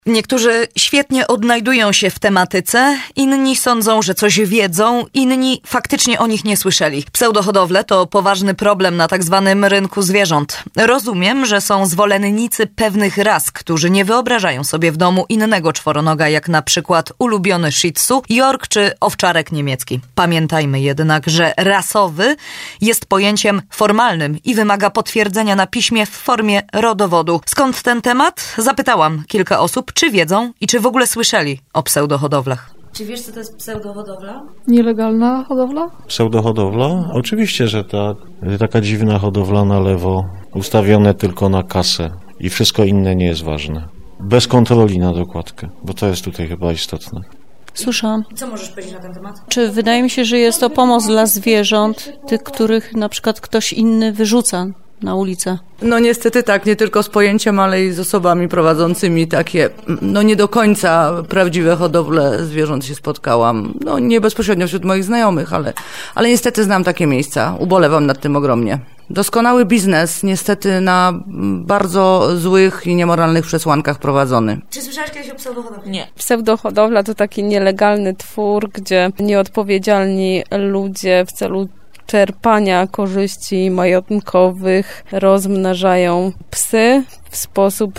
Niektórzy świetnie odnajdują się w tematyce, inni sądzą, że coś wiedzą, inni faktycznie o nich nie słyszeli. Pseudohodowle to poważny problem na tak zwanym rynku zwierząt. Rozumiem, że są zwolennicy pewnych ras, którzy nie wyobrażają sobie w domu innego czworonoga, jak na przykład ulubiony shih tzu, york czy owczarek niemiecki. Pamiętajmy jednak, że rasowy jest pojęciem formalnym i wymaga potwierdzenia na piśmie w formie rodowodu. Skąd ten temat? Zapytałam kilka osób, czy wiedzą i czy w ogóle słyszeli o pseudohodowlach. Czy wiesz, co to jest pseudohodowla? Nielegalna hodowla? Pseudohodowla? Oczywiście, że tak. Taka dziwna hodowla na lewo, ustawione tylko na kasę i wszystko inne nie jest ważne. Bez kontroli na dokładkę, bo to jest tutaj chyba istotne. Słyszałam. Co możesz powiedzieć na ten temat? Wydaje mi się, że jest to pomoc dla zwierząt, tych, których na przykład ktoś inny wyrzuca na ulicę. No niestety tak, nie tylko z pojęciem, ale i z osobami prowadzącymi takie, nie do końca prawdziwe hodowle zwierząt się spotkałam. Nie bezpośrednio wśród moich znajomych, ale niestety znam takie miejsca. Ubolewam nad tym ogromnie. Doskonały biznes, niestety na bardzo złych i niemoralnych przesłankach prowadzony. Czy słyszałaś kiedyś o pseudohodowli? Nie. Pseudohodowla to taki nielegalny twór, gdzie nieodpowiedzialni ludzie w celu czerpania korzyści majątkowych rozmnażają psy w sposób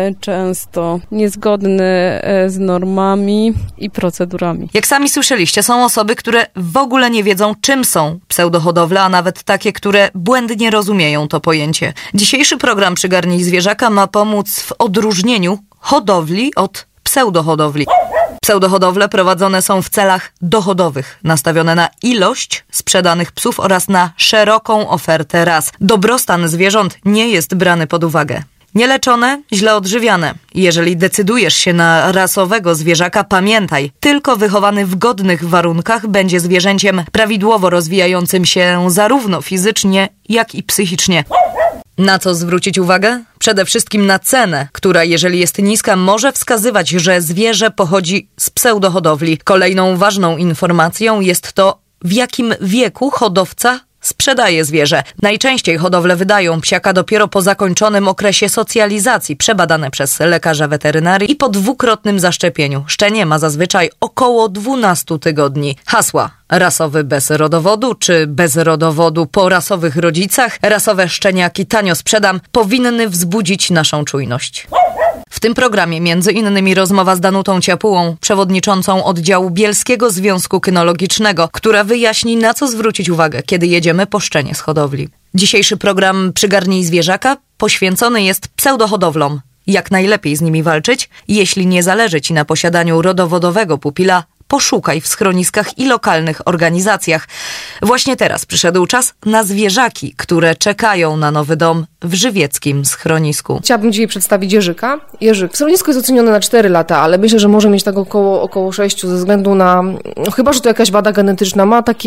często niezgodny z normami i procedurami. Jak sami słyszeliście, są osoby, które w ogóle nie wiedzą, czym są pseudohodowle, a nawet takie, które błędnie rozumieją to pojęcie. Dzisiejszy program Przygarnij Zwierzaka ma pomóc w odróżnieniu hodowli od pseudohodowli. Pseudohodowle prowadzone są w celach dochodowych, nastawione na ilość sprzedanych psów oraz na szeroką ofertę ras. Dobrostan zwierząt nie jest brany pod uwagę. Nieleczone, źle odżywiane. Jeżeli decydujesz się na rasowego zwierzaka, pamiętaj, tylko wychowany w godnych warunkach będzie zwierzęciem prawidłowo rozwijającym się zarówno fizycznie, jak i psychicznie. Na co zwrócić uwagę? Przede wszystkim na cenę, która jeżeli jest niska, może wskazywać, że zwierzę pochodzi z pseudohodowli. Kolejną ważną informacją jest to, w jakim wieku hodowca sprzedaje zwierzę. Najczęściej hodowle wydają psiaka dopiero po zakończonym okresie socjalizacji, przebadane przez lekarza weterynarii i po 2-krotnym zaszczepieniu. Szczenie ma zazwyczaj około 12 tygodni. Hasła: rasowy bez rodowodu czy bez rodowodu po rasowych rodzicach, rasowe szczeniaki tanio sprzedam, powinny wzbudzić naszą czujność. W tym programie między innymi rozmowa z Danutą Ciapułą, przewodniczącą oddziału Bielskiego Związku Kynologicznego, która wyjaśni, na co zwrócić uwagę, kiedy jedziemy po szczenie z hodowli. Dzisiejszy program Przygarnij Zwierzaka poświęcony jest pseudohodowlom. Jak najlepiej z nimi walczyć? Jeśli nie zależy Ci na posiadaniu rodowodowego pupila, poszukaj w schroniskach i lokalnych organizacjach. Właśnie teraz przyszedł czas na zwierzaki, które czekają na nowy dom w żywieckim schronisku. Chciałabym dzisiaj przedstawić Jerzyka. Jerzyk w schronisku jest oceniony na 4 lata, ale myślę, że może mieć tak około 6 ze względu na, chyba że to jakaś wada genetyczna,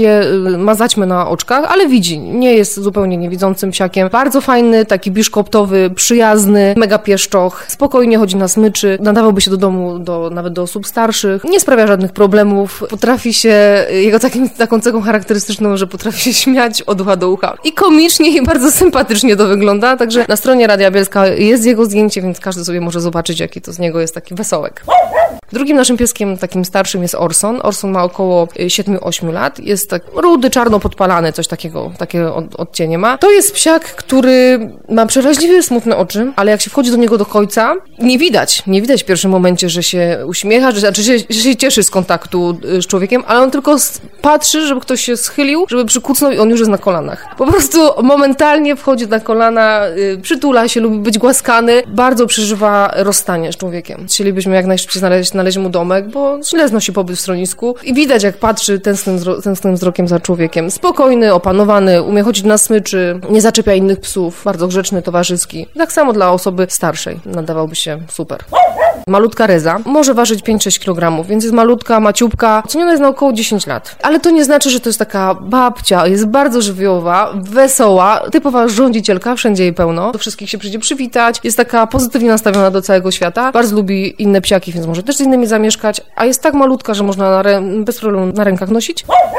ma zaćmę na oczkach, ale widzi, nie jest zupełnie niewidzącym psiakiem. Bardzo fajny, taki biszkoptowy, przyjazny, mega pieszczoch, spokojnie chodzi na smyczy, nadawałby się do domu, nawet do osób starszych, nie sprawia żadnych problemów, potrafi się, jego taką cechą charakterystyczną, że potrafi się śmiać od ucha do ucha. I komicznie, i bardzo sympatycznie to wygląda. Także na stronie Radia Bielska jest jego zdjęcie, więc każdy sobie może zobaczyć, jaki to z niego jest taki wesołek. Drugim naszym pieskiem, takim starszym, jest Orson. Orson ma około 7-8 lat. Jest tak rudy, czarno podpalany, coś takiego odcienie ma. To jest psiak, który ma przeraźliwie smutne oczy, ale jak się wchodzi do niego do końca, nie widać w pierwszym momencie, że się uśmiecha, że się cieszy z kontaktu z człowiekiem, ale on tylko patrzy, żeby ktoś się schylił, żeby przykucnął i on już jest na kolanach. Po prostu momentalnie wchodzi na kolana, przytula się, lubi być głaskany, bardzo przeżywa rozstanie z człowiekiem. Chcielibyśmy jak najszybciej znaleźć mu domek, bo źle znosi pobyt w schronisku i widać, jak patrzy tęsknym wzrokiem za człowiekiem. Spokojny, opanowany, umie chodzić na smyczy, nie zaczepia innych psów, bardzo grzeczny, towarzyski. Tak samo dla osoby starszej nadawałby się super. Malutka Reza może ważyć 5-6 kg, więc jest malutka, maciubka, oceniona jest na około 10 lat. Ale to nie znaczy, że to jest taka babcia, jest bardzo żywiołowa, wesoła, typowa rządzicielka, wszędzie jej pełno. Do wszystkich się przyjdzie przywitać, jest taka pozytywnie nastawiona do całego świata, bardzo lubi inne psiaki, więc może też z innymi zamieszkać, a jest tak malutka, że można bez problemu na rękach nosić.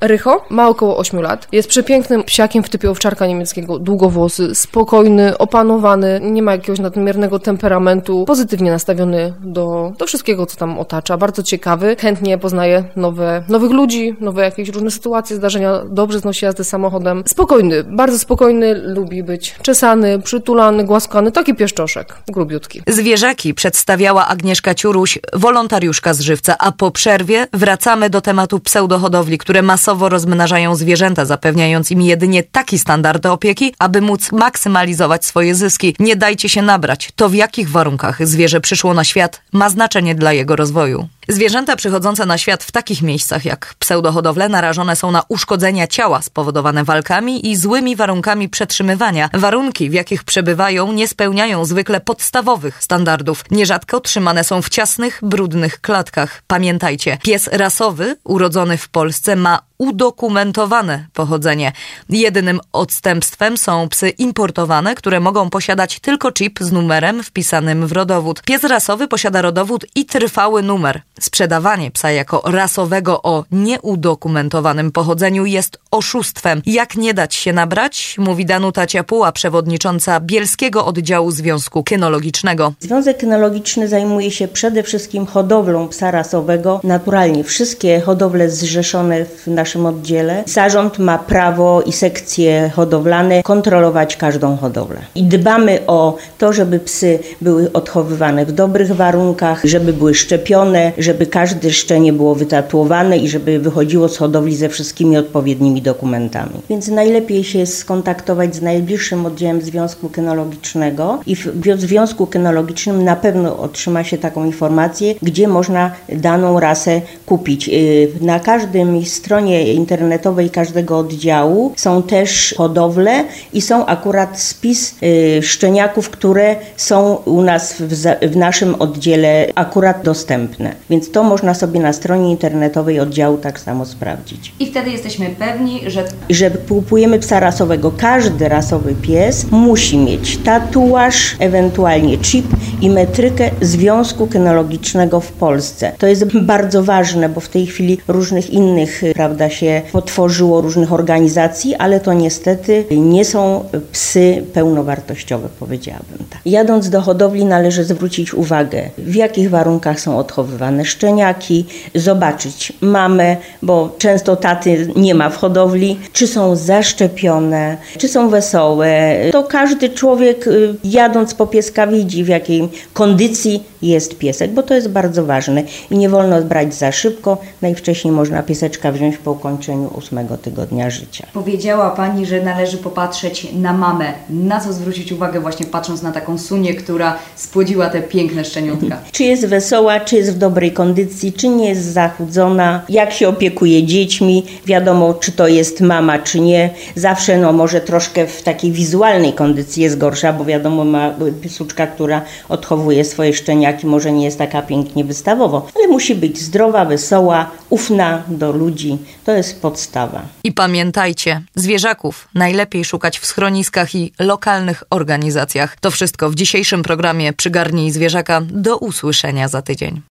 Rycho ma około 8 lat. Jest przepięknym psiakiem w typie owczarka niemieckiego, długowłosy, spokojny, opanowany, nie ma jakiegoś nadmiernego temperamentu, pozytywnie nastawiony do wszystkiego, co tam otacza. Bardzo ciekawy, chętnie poznaje nowych ludzi, nowe jakieś różne sytuacje, zdarzenia, dobrze znosi jazdę samochodem. Spokojny, bardzo spokojny, lubi być czesany, przytulany, głaskany, taki pieszczoszek, grubiutki. Zwierzaki przedstawiała Agnieszka Ciuruś, wolontariuszka z Żywca, a po przerwie wracamy do tematu pseudohodowli, które masowo rozmnażają zwierzęta, zapewniając im jedynie taki standard opieki, aby móc maksymalizować swoje zyski. Nie dajcie się nabrać. To w jakich warunkach zwierzę przyszło na świat ma znaczenie dla jego rozwoju. Zwierzęta przychodzące na świat w takich miejscach jak pseudohodowle narażone są na uszkodzenia ciała spowodowane walkami i złymi warunkami przetrzymywania. Warunki, w jakich przebywają, nie spełniają zwykle podstawowych standardów. Nierzadko trzymane są w ciasnych, brudnych klatkach. Pamiętajcie, pies rasowy urodzony w Polsce ma udokumentowane pochodzenie. Jedynym odstępstwem są psy importowane, które mogą posiadać tylko chip z numerem wpisanym w rodowód. Pies rasowy posiada rodowód i trwały numer. Sprzedawanie psa jako rasowego o nieudokumentowanym pochodzeniu jest oszustwem. Jak nie dać się nabrać? Mówi Danuta Ciapuła, przewodnicząca Bielskiego Oddziału Związku Kynologicznego. Związek Kynologiczny zajmuje się przede wszystkim hodowlą psa rasowego. Naturalnie wszystkie hodowle zrzeszone w naszym oddziale. Zarząd ma prawo i sekcje hodowlane kontrolować każdą hodowlę. I dbamy o to, żeby psy były odchowywane w dobrych warunkach, żeby były szczepione, żeby każde szczenie było wytatuowane i żeby wychodziło z hodowli ze wszystkimi odpowiednimi dokumentami. Więc najlepiej się skontaktować z najbliższym oddziałem Związku Kynologicznego i w Związku Kynologicznym na pewno otrzyma się taką informację, gdzie można daną rasę kupić. Na każdej stronie internetowej każdego oddziału są też hodowle i są akurat spis szczeniaków, które są u nas w naszym oddziale akurat dostępne. Więc to można sobie na stronie internetowej oddziału tak samo sprawdzić. I wtedy jesteśmy pewni, że kupujemy psa rasowego. Każdy rasowy pies musi mieć tatuaż, ewentualnie chip i metrykę Związku Kynologicznego w Polsce. To jest bardzo ważne, bo w tej chwili różnych innych, się potworzyło różnych organizacji, ale to niestety nie są psy pełnowartościowe, powiedziałabym tak. Jadąc do hodowli należy zwrócić uwagę, w jakich warunkach są odchowywane szczeniaki, zobaczyć mamę, bo często taty nie ma w hodowli, czy są zaszczepione, czy są wesołe. To każdy człowiek jadąc po pieska widzi, w jakiej kondycji jest piesek, bo to jest bardzo ważne i nie wolno brać za szybko. Najwcześniej można pieseczka wziąć po ukończeniu 8 tygodnia życia. Powiedziała Pani, że należy popatrzeć na mamę. Na co zwrócić uwagę właśnie patrząc na taką Sunię, która spłodziła te piękne szczeniątka? Czy jest wesoła, czy jest w dobrej kondycji, czy nie jest zachudzona, jak się opiekuje dziećmi, wiadomo, czy to jest mama, czy nie. Zawsze może troszkę w takiej wizualnej kondycji jest gorsza, bo wiadomo, ma suczka, która odchowuje swoje szczeniaki, może nie jest taka pięknie wystawowo, ale musi być zdrowa, wesoła, ufna do ludzi. To jest podstawa. I pamiętajcie, zwierzaków najlepiej szukać w schroniskach i lokalnych organizacjach. To wszystko w dzisiejszym programie Przygarnij Zwierzaka. Do usłyszenia za tydzień.